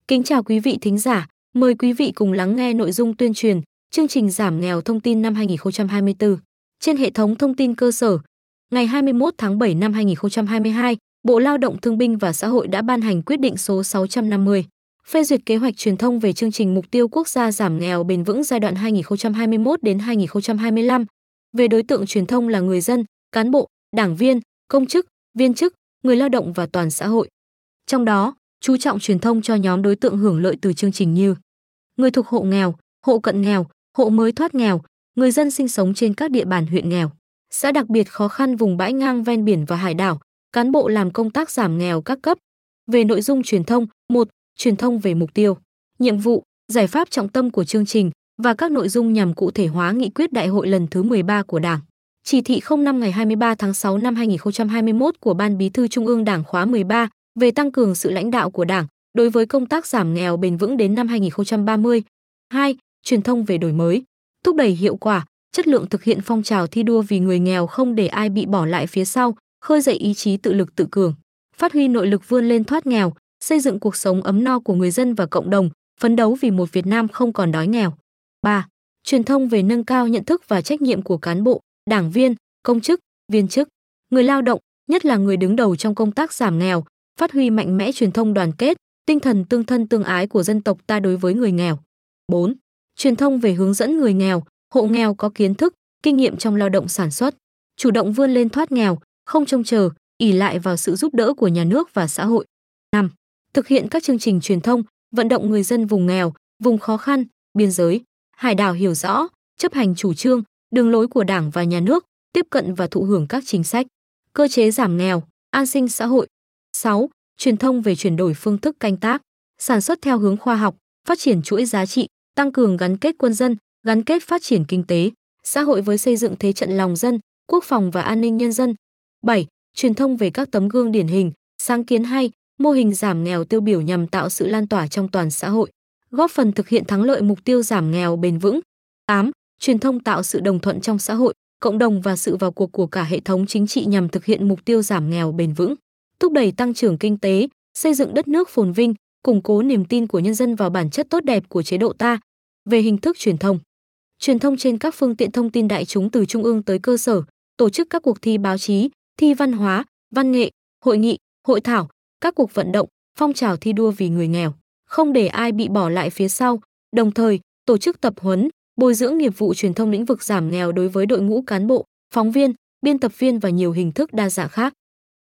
Kính chào quý vị thính giả, mời quý vị cùng lắng nghe nội dung tuyên truyền chương trình giảm nghèo thông tin năm 2024 trên hệ thống thông tin cơ sở. Ngày 21 tháng 7 năm 2022, Bộ Lao động Thương binh và Xã hội đã ban hành quyết định số 650, phê duyệt kế hoạch truyền thông về chương trình mục tiêu quốc gia giảm nghèo bền vững giai đoạn 2021 đến 2025. Về đối tượng truyền thông là người dân, cán bộ, đảng viên, công chức, viên chức, người lao động và toàn xã hội. Trong đó, chú trọng truyền thông cho nhóm đối tượng hưởng lợi từ chương trình như người thuộc hộ nghèo, hộ cận nghèo, hộ mới thoát nghèo, người dân sinh sống trên các địa bàn huyện nghèo, xã đặc biệt khó khăn vùng bãi ngang ven biển và hải đảo, cán bộ làm công tác giảm nghèo các cấp. Về nội dung truyền thông, 1. Truyền thông về mục tiêu, nhiệm vụ, giải pháp trọng tâm của chương trình và các nội dung nhằm cụ thể hóa nghị quyết đại hội lần thứ 13 của Đảng. Chỉ thị 05 ngày 23 tháng 6 năm 2021 của Ban Bí thư Trung ương Đảng khóa 13 về tăng cường sự lãnh đạo của Đảng đối với công tác giảm nghèo bền vững đến năm 2030. 2. Truyền thông về đổi mới, thúc đẩy hiệu quả, chất lượng thực hiện phong trào thi đua vì người nghèo không để ai bị bỏ lại phía sau, khơi dậy ý chí tự lực tự cường, phát huy nội lực vươn lên thoát nghèo, xây dựng cuộc sống ấm no của người dân và cộng đồng, phấn đấu vì một Việt Nam không còn đói nghèo. 3. Truyền thông về nâng cao nhận thức và trách nhiệm của cán bộ, đảng viên, công chức, viên chức, người lao động, nhất là người đứng đầu trong công tác giảm nghèo, phát huy mạnh mẽ truyền thông đoàn kết, tinh thần tương thân tương ái của dân tộc ta đối với người nghèo. 4. Truyền thông về hướng dẫn người nghèo, hộ nghèo có kiến thức, kinh nghiệm trong lao động sản xuất, chủ động vươn lên thoát nghèo, không trông chờ, ỷ lại vào sự giúp đỡ của nhà nước và xã hội. 5. Thực hiện các chương trình truyền thông, vận động người dân vùng nghèo, vùng khó khăn, biên giới, hải đảo hiểu rõ, chấp hành chủ trương, đường lối của Đảng và nhà nước, tiếp cận và thụ hưởng các chính sách, cơ chế giảm nghèo, an sinh xã hội. 6. Truyền thông về chuyển đổi phương thức canh tác, sản xuất theo hướng khoa học, phát triển chuỗi giá trị, tăng cường gắn kết quân dân, gắn kết phát triển kinh tế, xã hội với xây dựng thế trận lòng dân, quốc phòng và an ninh nhân dân. 7. Truyền thông về các tấm gương điển hình, sáng kiến hay, mô hình giảm nghèo tiêu biểu nhằm tạo sự lan tỏa trong toàn xã hội, góp phần thực hiện thắng lợi mục tiêu giảm nghèo bền vững. 8. Truyền thông tạo sự đồng thuận trong xã hội, cộng đồng và sự vào cuộc của cả hệ thống chính trị nhằm thực hiện mục tiêu giảm nghèo bền vững, thúc đẩy tăng trưởng kinh tế, xây dựng đất nước phồn vinh, củng cố niềm tin của nhân dân vào bản chất tốt đẹp của chế độ ta. Về hình thức truyền thông trên các phương tiện thông tin đại chúng từ trung ương tới cơ sở, tổ chức các cuộc thi báo chí, thi văn hóa, văn nghệ, hội nghị, hội thảo, các cuộc vận động, phong trào thi đua vì người nghèo, không để ai bị bỏ lại phía sau, đồng thời tổ chức tập huấn, bồi dưỡng nghiệp vụ truyền thông lĩnh vực giảm nghèo đối với đội ngũ cán bộ, phóng viên, biên tập viên và nhiều hình thức đa dạng khác.